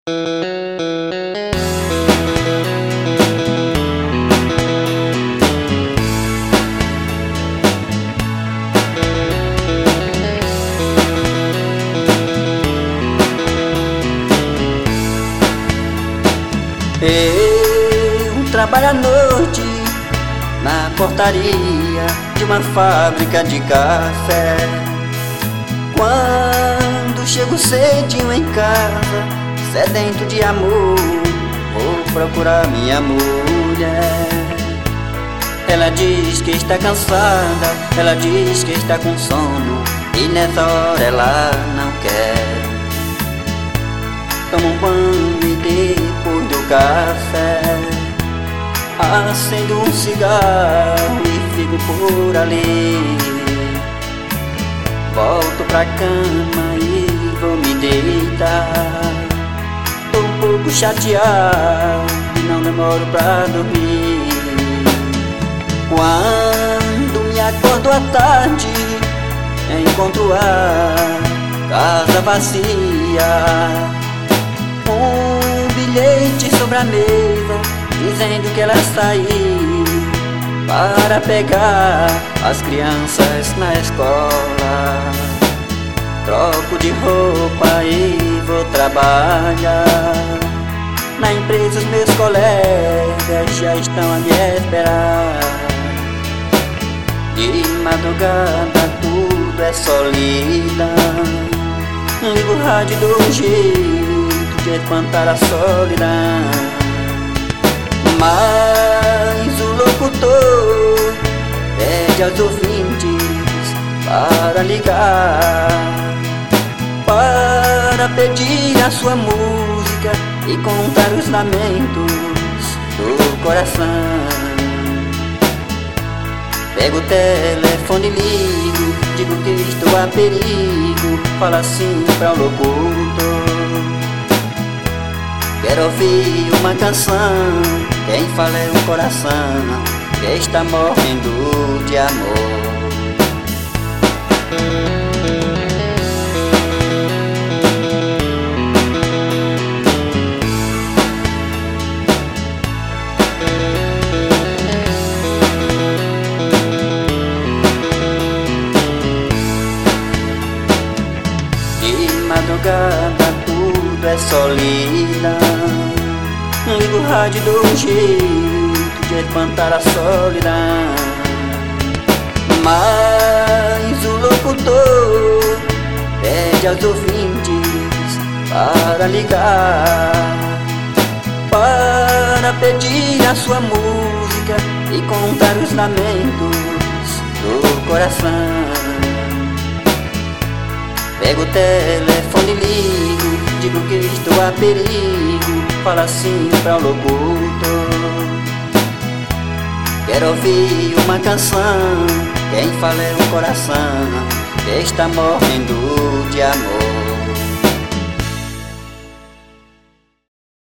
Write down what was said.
Eu trabalho à noite na portaria de uma fábrica de café. Quando chego cedinho em casa, sedento de amor, vou procurar minha mulher. Ela diz que está cansada, ela diz que está com sono, e nessa hora ela não quer. Tomo um banho e depois do café acendo um cigarro e fico por ali. Volto pra cama e vou me deitar. Tô um pouco chateado e não demoro pra dormir. Quando me acordo à tarde, encontro a casa vazia. Um bilhete sobre a mesa dizendo que ela saiu para pegar as crianças na escola. Troco de roupa e vou trabalhar. Na empresa os meus colegas já estão a me esperar. De madrugada tudo é solidão. Ligo o rádio do jeito de espantar a solidão. Mas o locutor pede aos ouvintes para ligar, para pedir a sua música e contar os lamentos do coração. Pego o telefone e ligo, digo que estou a perigo, falo assim para o locutor. Quero ouvir uma canção, quem fala é o coração que está morrendo de amor. De madrugada tudo é solidão. Ligo o rádio do jeito de espantar a solidão. Mas o locutor pede aos ouvintes para ligar, para pedir a sua música e contar os lamentos do coração. Pego o telefone e ligo, digo que estou a perigo, falo assim para o locutor. Quero ouvir uma canção, quem fala é o coração que está morrendo de amor.